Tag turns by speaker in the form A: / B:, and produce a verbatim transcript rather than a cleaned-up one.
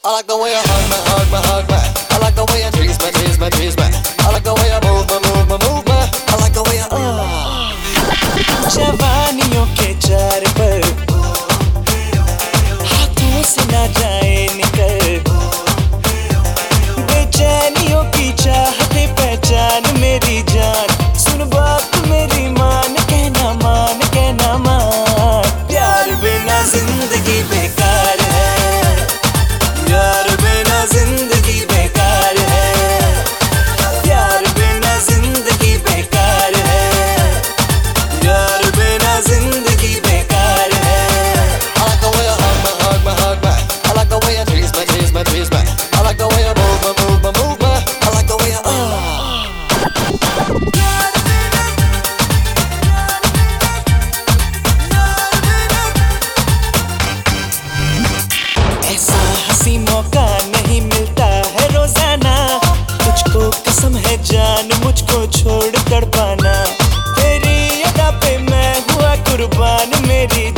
A: I like the way you hug me, hug me, hug me. I like the way you tease me, tease me, tease me. I like the way you move me, move me, move me. I like the way you uh.
B: जवानियों के चार पर हाथों से ना जाए निकल, बेचैनियों की चाहते पहचान मेरी जान, सुन बात मेरी मान, कहना मान, कहना मान। प्यार बिना जिंदगी बेकार है, प्यार बिना जिंदगी बेकार है, प्यार बिना जिंदगी बेकार है, प्यार बिना जिंदगी बेकार है।
A: I like the way you hug me, hug me, hug me. I like the way you tease me, tease me, tease me. I like the way you move me, move me, move me. I like the way you uh.
B: ऐसा हंसी मौका नहीं मिलता है रोजाना, तुझको कसम है जान मुझको छोड़ कर पाना, तेरी अदा पे मैं हुआ कुर्बान मेरी